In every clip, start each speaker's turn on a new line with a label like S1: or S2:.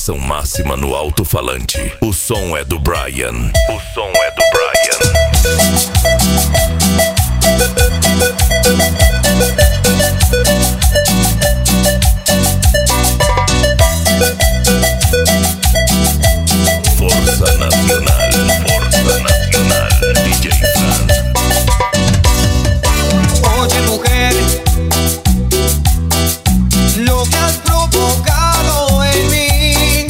S1: Pressão máxima no alto-falante. O som é do Brian. O som é do Brian. Força Nacional, Força Nacional, DJ Fran.
S2: Oye, mujer, lo que has provocado en mí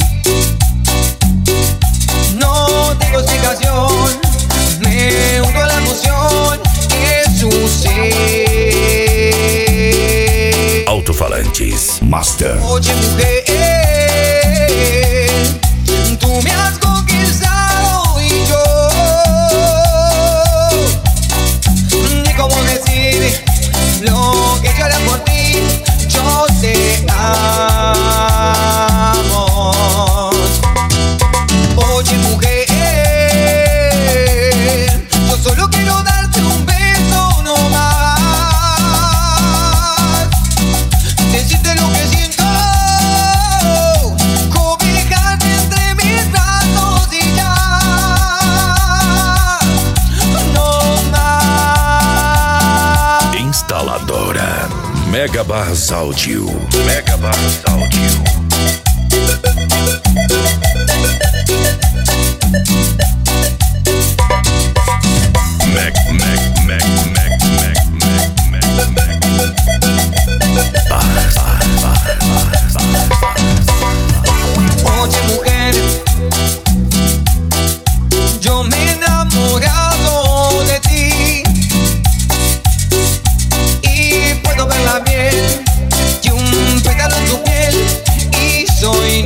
S2: no tengo explicación. Me hundo a la emoción que sucede.
S1: Alto-falantes Master.
S2: Oye, mujer, tú me has conquistado y yo ni cómo decir lo que yo haré por ti. Yo te amo. Oye, mujer, yo solo quiero darte un beso no más, decirte lo que siento, cobijarte entre mis brazos y ya, no más.
S1: Instaladora Mega Barras Áudio. Mega Barras Áudio.
S2: Oye, mujer, yo me he enamorado de ti y puedo verla bien, y un pétalo en tu piel y soy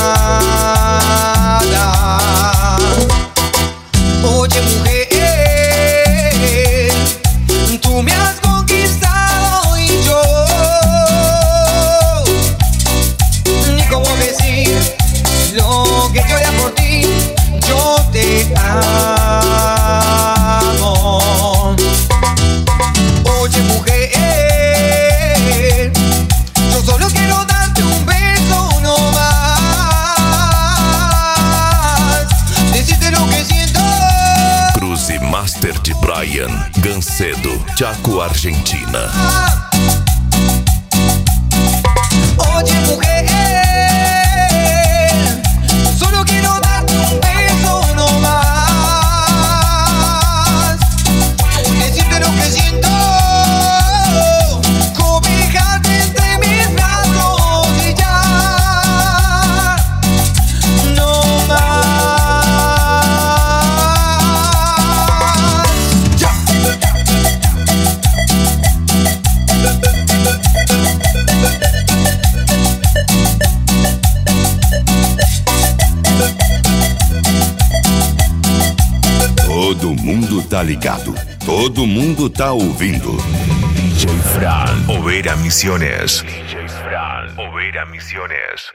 S2: nada. Oye, mujer, tú me has conquistado y yo ni cómo decir lo que yo haría por ti. Yo te amo. Oye, mujer, yo solo quiero darte un beso no más, decirte lo que siento.
S1: Cruze Master de Brian Gancedo, Chaco, Argentina.
S2: Oye, mujer, solo quiero darte un beso no más, decirte lo que siento, cobijarte entre mis brazos y ya, no más. Ya.
S3: Todo mundo tá ligado, todo mundo tá ouvindo. DJ Fran, Oveira Misiones. DJ Fran, Oveira Misiones.